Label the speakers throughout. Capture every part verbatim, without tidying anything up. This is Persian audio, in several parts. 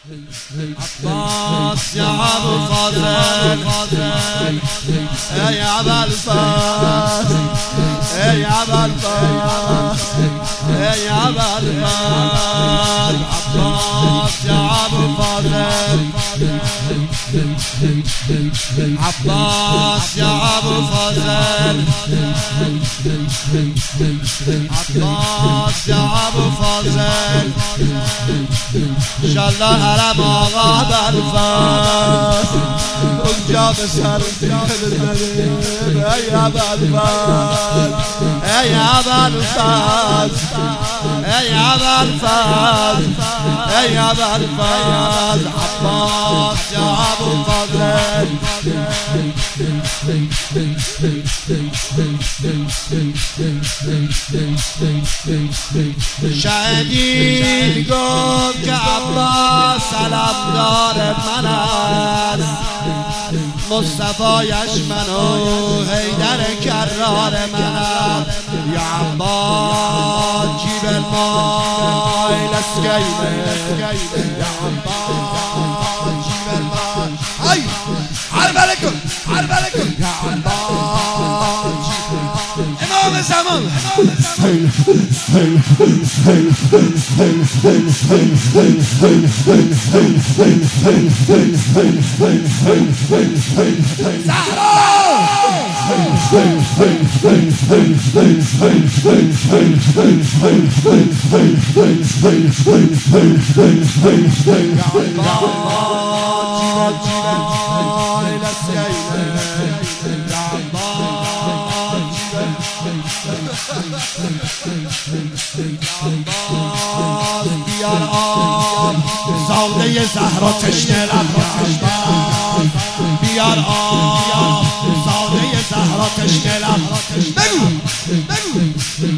Speaker 1: عباس يا ابو فاضل يا ابا الفاضل يا ابا الفاضل يا ابا الفاضل عباس يا ابو فاضل عباس يا ابو فاضل عباس يا ابو فاضل ان شاء الله حرم آقا بالفاس اونجا به سر بزنیم ای ابوالفضل ای ابوالفضل ای ابوالفضل ای ابوالفضل عباس یا ابوالفضل شهید گفت که عباس سلامدار من است مصطفایش من و حیدر کرار من است یا عباس جیب المای لسکیمه یا عباس جیب المای ای حرب علیکم حرب علیکم یا عباس امام زمان بیار آب زاده زهرا تشنه لب بیار آب زاده زهرا تشنه لب بگو بگو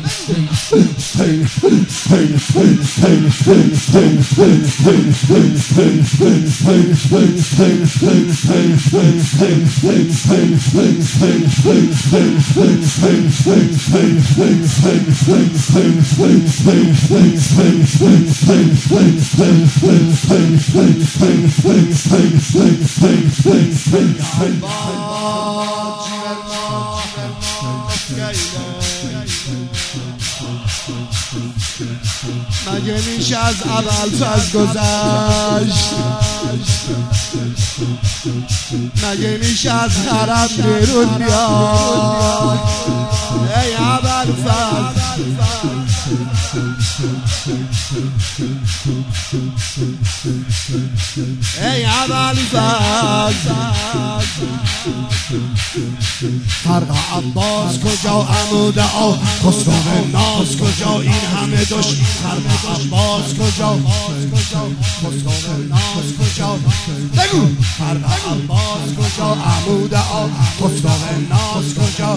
Speaker 1: مگه میشه از ابوالفضل گذشت مگه میشه از حرم بیرون بیاد ای ابوالفضل ای ابوالفضل فرق عباس کجا عمود آه خسرو ناز کجا این همه دش فرق عباس کجا خسرو ناز کجا بگو فرق عباس کجا عمود آه خسرو ناز کجا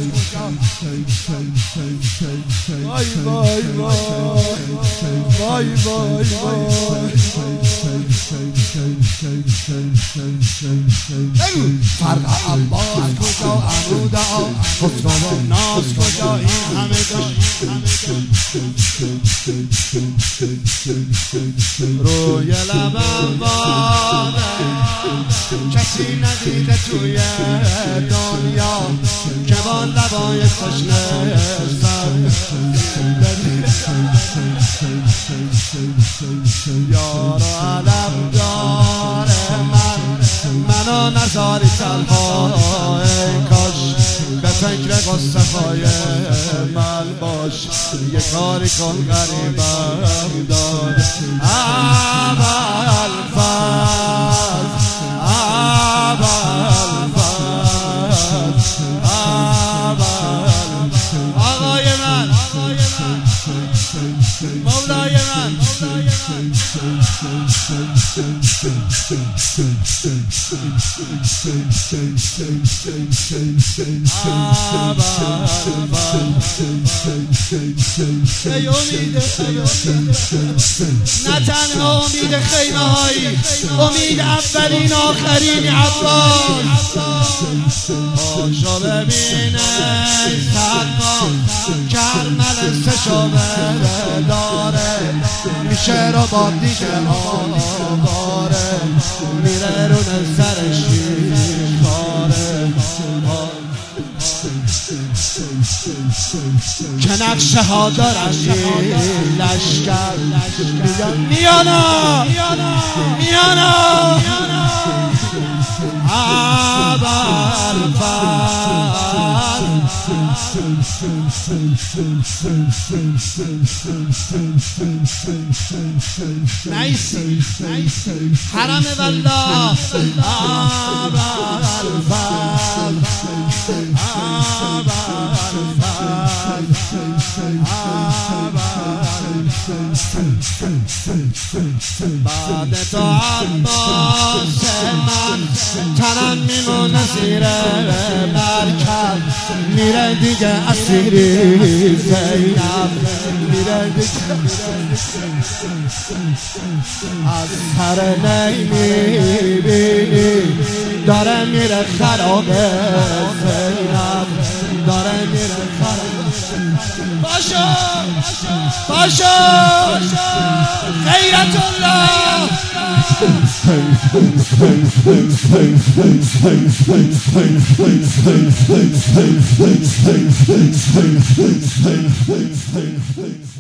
Speaker 1: وای وای وای وای وای وای فرق عباس کجا عمود آه خسرو ناز کجا این همه دش روی لبم باده کسی ندیده توی دنیا که با لبای تشنه سر یار و علم داره من منو نذاری تنها ای کاش به فکر قصه های من باش یه کاری کن غریبم دار ابوالفضل ابوالفضل ابوالفضل آقای من مولای من ای امید نه تنها امید خیمه هایی امید اولین آخرین عباس آشا ببینه تنها کرمل سشابه داره میشه رو با دیگه آقا که نقشه ها دارن لشکر میانا میانا نایسی حرم والله بعد تو عباس من تنم میمونه زیر برکت میره دیگه اسیری زینب میره دیگه از سر نمیبینی داره میره خرابه زینب داره میره خرابه باشو باشو غیرت الله